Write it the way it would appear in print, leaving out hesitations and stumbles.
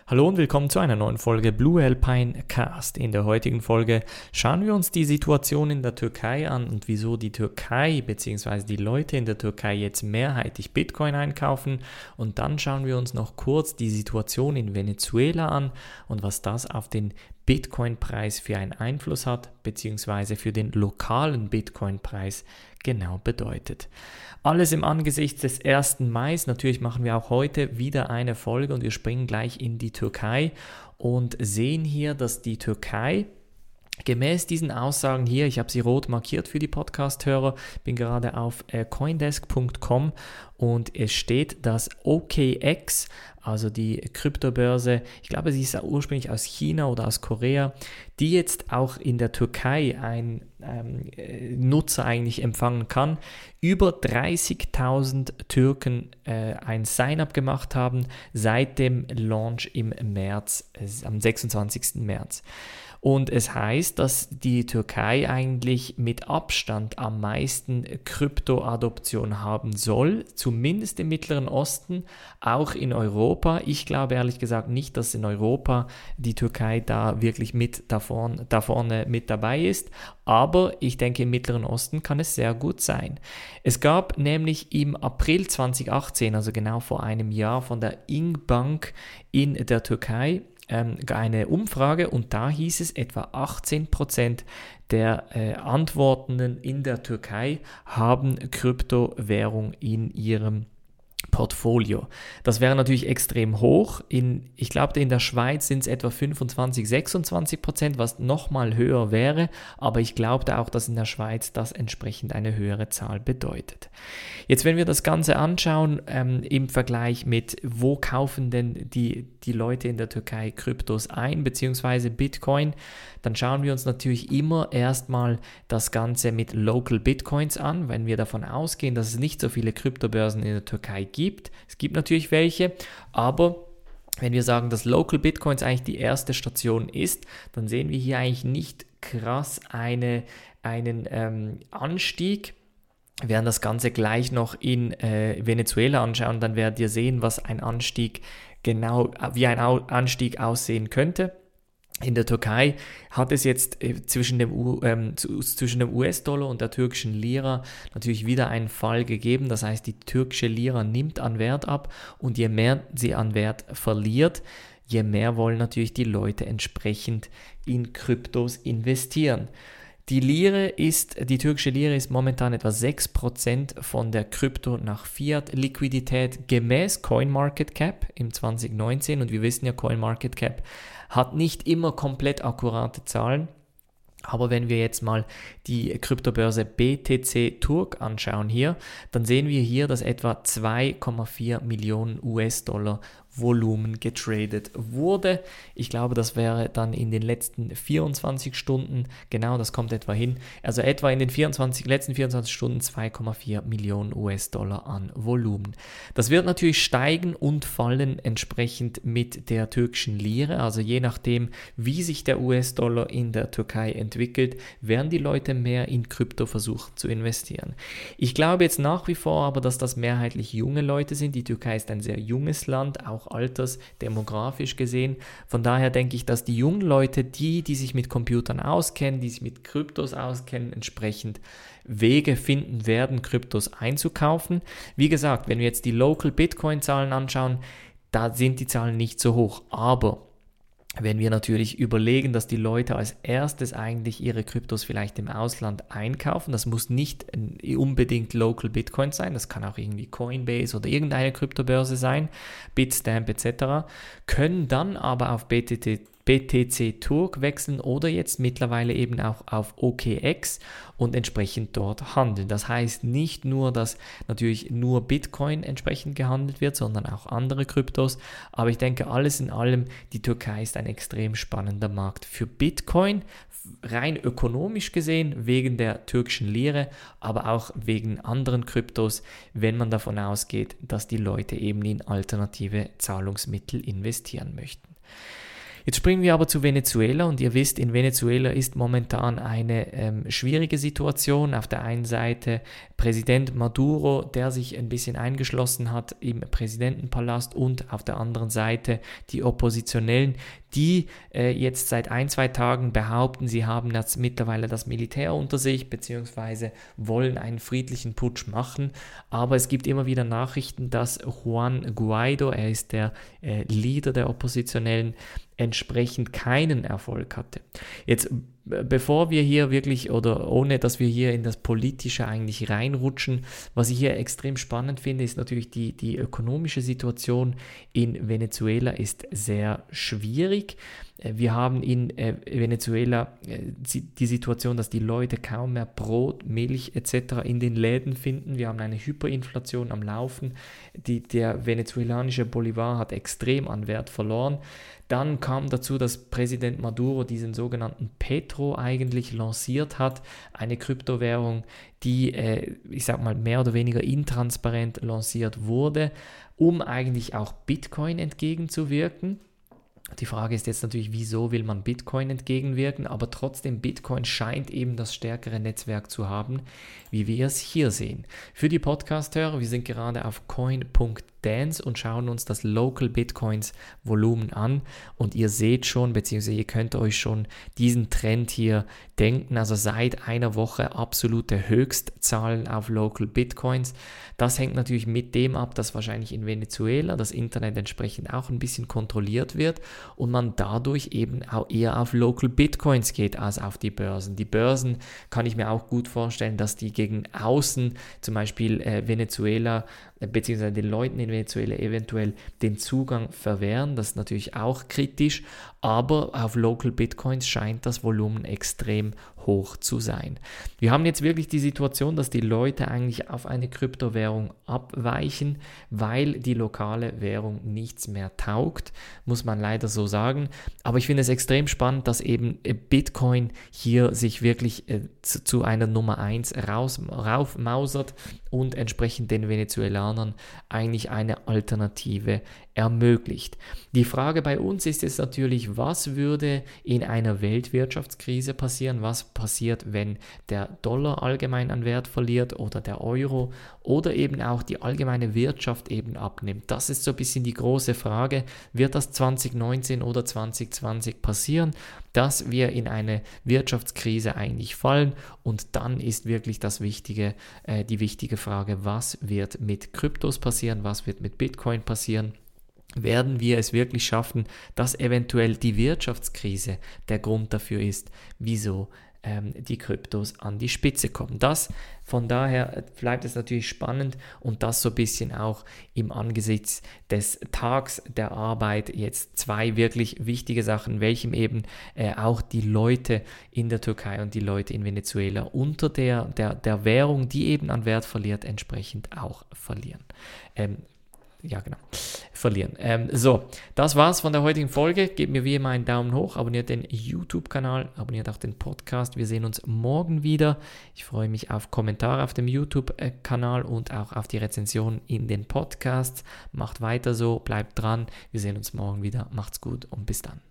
Hallo und willkommen zu einer neuen Folge Blue Alpine Cast. In der heutigen Folge schauen wir uns die Situation in der Türkei an und wieso die Türkei bzw. die Leute in der Türkei jetzt mehrheitlich Bitcoin einkaufen. Und dann schauen wir uns noch kurz die Situation in Venezuela an und was das auf den Bitcoin-Preis für einen Einfluss hat, beziehungsweise für den lokalen Bitcoin-Preis genau bedeutet. Alles im Angesicht des 1. Mai. Natürlich machen wir auch heute wieder eine Folge und wir springen gleich in die Türkei und sehen hier, dass die Türkei gemäß diesen Aussagen hier, ich habe sie rot markiert für die Podcast-Hörer, bin gerade auf coindesk.com und es steht, dass OKX, also die Kryptobörse, ich glaube, sie ist ursprünglich aus China oder aus Korea, die jetzt auch in der Türkei ein Nutzer eigentlich empfangen kann, über 30.000 Türken ein Sign-up gemacht haben seit dem Launch im März, am 26. März. Und es heißt, dass die Türkei eigentlich mit Abstand am meisten Krypto-Adoption haben soll, zumindest im Mittleren Osten, auch in Europa. Ich glaube ehrlich gesagt nicht, dass in Europa die Türkei da wirklich da vorne mit dabei ist, aber ich denke, im Mittleren Osten kann es sehr gut sein. Es gab nämlich im April 2018, also genau vor einem Jahr, von der Ing-Bank in der Türkei eine Umfrage und da hieß es, etwa 18% der Antwortenden in der Türkei haben Kryptowährung in ihrem Portfolio. Das wäre natürlich extrem hoch. Ich glaube, in der Schweiz sind es etwa 25-26%, was nochmal höher wäre, aber ich glaube auch, dass in der Schweiz das entsprechend eine höhere Zahl bedeutet. Jetzt, wenn wir das Ganze anschauen, im Vergleich mit, wo kaufen denn die Leute in der Türkei Kryptos ein, beziehungsweise Bitcoin, dann schauen wir uns natürlich immer erstmal das Ganze mit Local Bitcoins an, wenn wir davon ausgehen, dass es nicht so viele Kryptobörsen in der Türkei gibt. Es gibt natürlich welche, aber wenn wir sagen, dass Local Bitcoins eigentlich die erste Station ist, dann sehen wir hier eigentlich nicht krass einen Anstieg. Wir werden das Ganze gleich noch in Venezuela anschauen, dann werdet ihr sehen, was ein Anstieg wie ein Anstieg aussehen könnte. In der Türkei hat es jetzt zwischen dem US-Dollar und der türkischen Lira natürlich wieder einen Fall gegeben. Das heißt, die türkische Lira nimmt an Wert ab und je mehr sie an Wert verliert, je mehr wollen natürlich die Leute entsprechend in Kryptos investieren. Die türkische Lira ist momentan etwa 6% von der Krypto nach Fiat-Liquidität gemäß CoinMarketCap im 2019 und wir wissen ja, CoinMarketCap hat nicht immer komplett akkurate Zahlen. Aber wenn wir jetzt mal die Kryptobörse BTC Turk anschauen hier, dann sehen wir hier, dass etwa 2,4 Millionen US-Dollar Volumen getradet wurde. Ich glaube, das wäre dann in den letzten 24 Stunden, genau, das kommt etwa hin, also etwa in den letzten 24 Stunden 2,4 Millionen US-Dollar an Volumen. Das wird natürlich steigen und fallen entsprechend mit der türkischen Lira, also je nachdem, wie sich der US-Dollar in der Türkei entwickelt, werden die Leute mehr in Krypto versuchen zu investieren. Ich glaube jetzt nach wie vor aber, dass das mehrheitlich junge Leute sind. Die Türkei ist ein sehr junges Land, auch alters, demografisch gesehen. Von daher denke ich, dass die jungen Leute, die sich mit Computern auskennen, die sich mit Kryptos auskennen, entsprechend Wege finden werden, Kryptos einzukaufen. Wie gesagt, wenn wir jetzt die Local Bitcoin-Zahlen anschauen, da sind die Zahlen nicht so hoch, aber wenn wir natürlich überlegen, dass die Leute als erstes eigentlich ihre Kryptos vielleicht im Ausland einkaufen, das muss nicht unbedingt Local Bitcoin sein, das kann auch irgendwie Coinbase oder irgendeine Kryptobörse sein, Bitstamp etc., können dann aber auf BTC Turk wechseln oder jetzt mittlerweile eben auch auf OKX und entsprechend dort handeln. Das heißt nicht nur, dass natürlich nur Bitcoin entsprechend gehandelt wird, sondern auch andere Kryptos. Aber ich denke, alles in allem, die Türkei ist ein extrem spannender Markt für Bitcoin, rein ökonomisch gesehen, wegen der türkischen Lire, aber auch wegen anderen Kryptos, wenn man davon ausgeht, dass die Leute eben in alternative Zahlungsmittel investieren möchten. Jetzt springen wir aber zu Venezuela und ihr wisst, in Venezuela ist momentan eine schwierige Situation. Auf der einen Seite Präsident Maduro, der sich ein bisschen eingeschlossen hat im Präsidentenpalast, und auf der anderen Seite die Oppositionellen, die jetzt seit 1-2 Tagen behaupten, sie haben jetzt mittlerweile das Militär unter sich, beziehungsweise wollen einen friedlichen Putsch machen. Aber es gibt immer wieder Nachrichten, dass Juan Guaido, er ist der Leader der Oppositionellen, entsprechend keinen Erfolg hatte. Jetzt, bevor wir hier wirklich, oder ohne dass wir hier in das Politische eigentlich reinrutschen, was ich hier extrem spannend finde, ist natürlich die ökonomische Situation in Venezuela ist sehr schwierig. Wir haben in Venezuela die Situation, dass die Leute kaum mehr Brot, Milch etc. in den Läden finden. Wir haben eine Hyperinflation am Laufen. Der venezuelanische Bolivar hat extrem an Wert verloren. Dann kam dazu, dass Präsident Maduro diesen sogenannten Petro eigentlich lanciert hat, eine Kryptowährung, die, ich sag mal, mehr oder weniger intransparent lanciert wurde, um eigentlich auch Bitcoin entgegenzuwirken. Die Frage ist jetzt natürlich, wieso will man Bitcoin entgegenwirken, aber trotzdem, Bitcoin scheint eben das stärkere Netzwerk zu haben, wie wir es hier sehen. Für die Podcast-Hörer, wir sind gerade auf coin.dance und schauen uns das Local Bitcoins Volumen an und ihr seht schon, beziehungsweise ihr könnt euch schon diesen Trend hier denken, also seit einer Woche absolute Höchstzahlen auf Local Bitcoins. Das hängt natürlich mit dem ab, dass wahrscheinlich in Venezuela das Internet entsprechend auch ein bisschen kontrolliert wird und man dadurch eben auch eher auf Local Bitcoins geht als auf die Börsen. Die Börsen kann ich mir auch gut vorstellen, dass die gegen außen, zum Beispiel Venezuela, beziehungsweise den Leuten in Venezuela eventuell den Zugang verwehren. Das ist natürlich auch kritisch, aber auf Local Bitcoins scheint das Volumen extrem hoch zu sein. Wir haben jetzt wirklich die Situation, dass die Leute eigentlich auf eine Kryptowährung abweichen, weil die lokale Währung nichts mehr taugt, muss man leider so sagen. Aber ich finde es extrem spannend, dass eben Bitcoin hier sich wirklich zu einer Nummer 1 raufmausert und entsprechend den Venezolanern eigentlich eine Alternative ermöglicht. Die Frage bei uns ist jetzt natürlich, was würde in einer Weltwirtschaftskrise passieren? Was passiert, wenn der Dollar allgemein an Wert verliert oder der Euro oder eben auch die allgemeine Wirtschaft eben abnimmt? Das ist so ein bisschen die große Frage. Wird das 2019 oder 2020 passieren, dass wir in eine Wirtschaftskrise eigentlich fallen? Und dann ist wirklich die wichtige Frage, was wird mit Kryptos passieren? Was wird mit Bitcoin passieren? Werden wir es wirklich schaffen, dass eventuell die Wirtschaftskrise der Grund dafür ist, wieso die Kryptos an die Spitze kommen? Von daher bleibt es natürlich spannend und das so ein bisschen auch im Angesichts des Tags der Arbeit jetzt 2 wirklich wichtige Sachen, welchem eben auch die Leute in der Türkei und die Leute in Venezuela unter der Währung, die eben an Wert verliert, entsprechend auch verlieren. Verlieren. Das war's von der heutigen Folge. Gebt mir wie immer einen Daumen hoch, abonniert den YouTube-Kanal, abonniert auch den Podcast. Wir sehen uns morgen wieder. Ich freue mich auf Kommentare auf dem YouTube-Kanal und auch auf die Rezension in den Podcasts. Macht weiter so, bleibt dran. Wir sehen uns morgen wieder. Macht's gut und bis dann.